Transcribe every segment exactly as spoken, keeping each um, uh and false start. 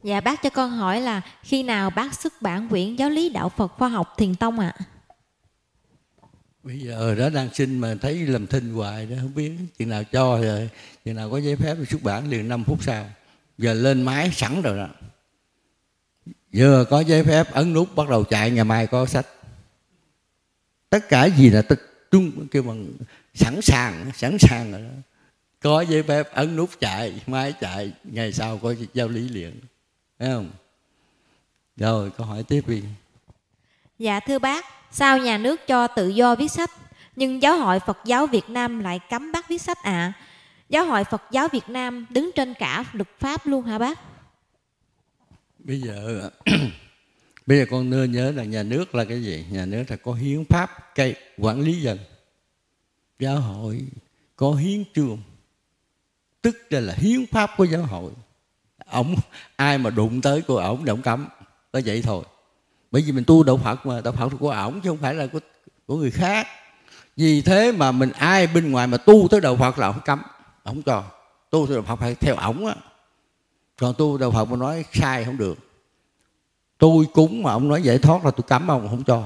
Dạ bác cho con hỏi là khi nào bác xuất bản quyển Giáo lý đạo Phật khoa học Thiền tông ạ? À? Bây giờ đó đang xin mà thấy làm thinh hoài đó, không biết chừng nào cho rồi, chừng nào có giấy phép thì xuất bản liền năm phút sau. Giờ lên máy sẵn rồi đó. Vừa có giấy phép ấn nút bắt đầu chạy, ngày mai có sách. Tất cả gì là tập trung kêu bằng sẵn sàng, sẵn sàng rồi đó. Có giấy phép ấn nút chạy, máy chạy, ngày sau có giáo lý liền. Thấy không? Rồi câu hỏi tiếp đi. Dạ thưa bác, sao nhà nước cho tự do viết sách nhưng Giáo hội Phật giáo Việt Nam lại cấm bác viết sách ạ? À? Giáo hội Phật giáo Việt Nam đứng trên cả luật pháp luôn hả bác? Bây giờ bây giờ con nên nhớ là nhà nước là cái gì? Nhà nước là có hiến pháp cây quản lý dân. Giáo hội có hiến chương, tức là hiến pháp của giáo hội. Ông ai mà đụng tới của ổng thì ổng cấm, có vậy thôi. Bởi vì mình tu đạo Phật mà, đạo Phật của ổng chứ không phải là của, của người khác. Vì thế mà mình ai bên ngoài mà tu tới đạo Phật là ổng cấm, ổng cho. Tu tới đạo Phật phải theo ổng á. Còn tu đạo Phật mà nói sai không được. Tôi cúng mà ông nói giải thoát là tôi cấm ông, không cho.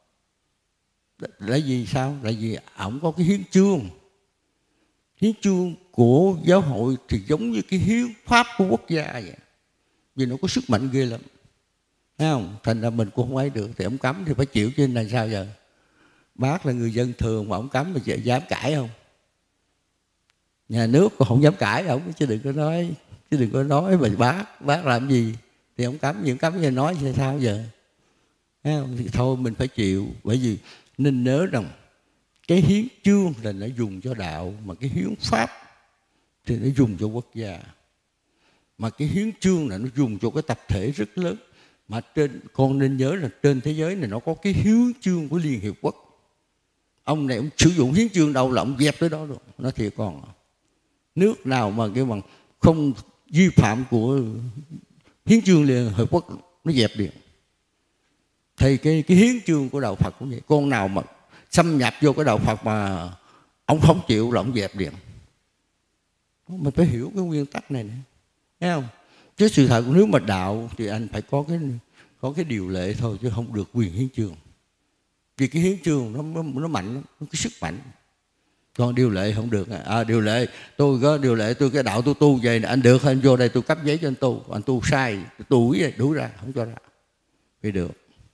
Là vì sao? Là vì ổng có cái hiến chương. Hiến chương của giáo hội thì giống như cái hiến pháp của quốc gia vậy. Vì nó có sức mạnh ghê lắm. Thấy không? Thành ra mình cũng không ấy được. Thì ông cấm thì phải chịu, chứ này sao giờ? Bác là người dân thường mà ông cấm mà dám cãi không? Nhà nước cũng không dám cãi ông, chứ đừng có nói, chứ đừng có nói mà bác, bác làm gì? Thì ông cấm, những cấm thì nói thì sao giờ? Thấy không? Thì thôi mình phải chịu. Bởi vì nên nhớ rằng cái hiến chương là nó dùng cho đạo, mà cái hiến pháp thì nó dùng cho quốc gia. Mà cái hiến chương là nó dùng cho cái tập thể rất lớn. Mà trên, con nên nhớ là trên thế giới này nó có cái hiến chương của Liên Hiệp Quốc. Ông này ông sử dụng hiến chương đâu là ông dẹp tới đó rồi. Nó thiệt còn nước nào mà cái bằng không vi phạm của hiến chương Liên Hợp Quốc nó dẹp liền. Thì cái, cái hiến chương của đạo Phật cũng vậy. Con nào mà xâm nhập vô cái đạo Phật mà ông không chịu là ông dẹp liền. Mình phải hiểu cái nguyên tắc này nè, thấy không? Chứ sự thật nếu mà đạo thì anh phải có cái có cái điều lệ thôi, chứ không được quyền hiến chương. Vì cái hiến chương nó nó mạnh lắm, nó cái sức mạnh. Còn điều lệ không được. À, điều lệ tôi có điều lệ tôi cái đạo tôi tu vậy nè, anh được anh vô đây tôi cấp giấy cho anh tu, anh tu sai tôi đuổi đuổi ra, không cho ra. Vì được.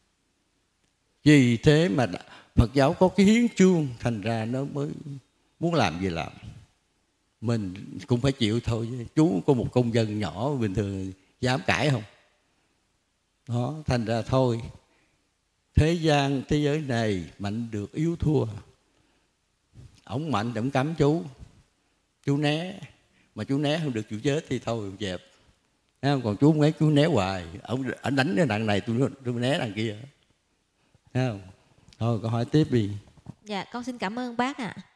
Vì thế mà Phật giáo có cái hiến chương, thành ra nó mới muốn làm gì làm. Mình cũng phải chịu thôi. Chú có một công dân nhỏ bình thường dám cãi không? Đó, thành ra thôi. Thế gian, thế giới này mạnh được yếu thua. Ông mạnh thì ông cấm chú, chú né. Mà chú né không được chịu chết thì thôi ông dẹp. Thấy không? Còn chú không ấy, chú né hoài. Ông anh đánh cái đằng này tôi, tôi né đằng kia. Thấy không? Thôi câu hỏi tiếp đi. Dạ con xin cảm ơn bác ạ. À.